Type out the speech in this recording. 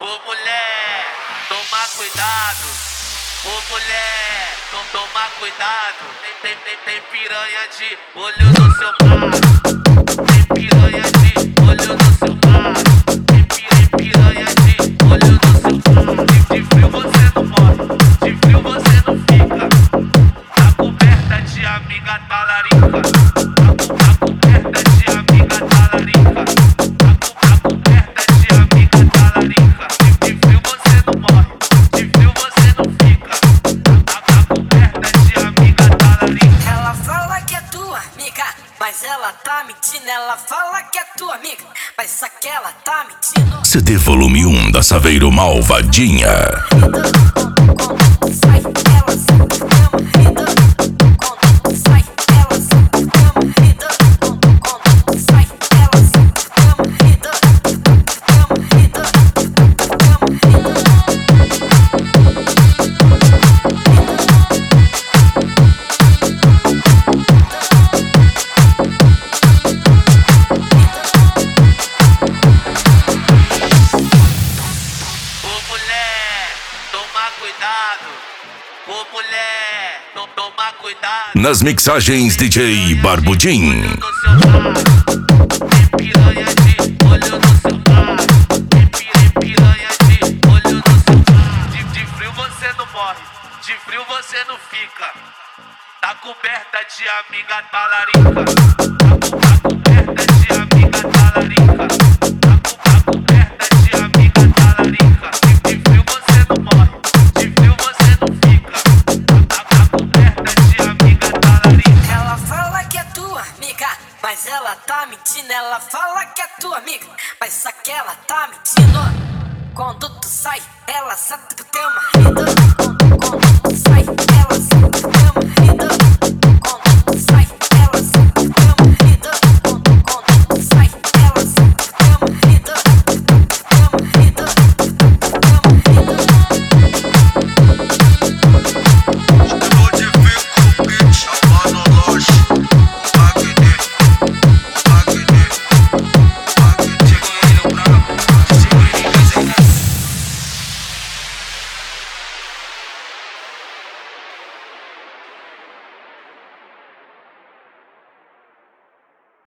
Ô mulher, toma cuidado. Ô mulher, toma cuidado. Tem piranha de olho no seu prato. Tem piranha de olho no seu prato. Tem piranha de olho no seu prato. De frio você não morre, de frio você não fica. Tá coberta de amiga talarica. Tá coberta de amiga talarica. Tá coberta de amiga talarica. De frio você não morre, de frio você não fica. Tá coberta de amiga talarica. Ela fala que é tua amiga, mas ela tá mentindo. Ela fala que é tua amiga, mas só que ela tá mentindo. CD volume 1 da Saveiro Malvadinha. Ô mulher, toma cuidado. Nas mixagens DJ Barbudinho. Tem piranha de olho no seu prato. Tem piranha de olho no seu prato. De frio você não morre, de frio você não fica. Tá coberta de amiga talarica. Tá coberta de amiga talarica. Tá coberta de amiga talarica. De frio você não morre, de frio você não fica. Tá coberta de amiga talarica. Ela fala que é tua amiga, mas ela tá mentindo. Ela fala que é tua amiga, mas só que ela tá mentindo. Quando tu sai, ela senta pro teu marido. Quando tu sai, ela senta pro teu marido.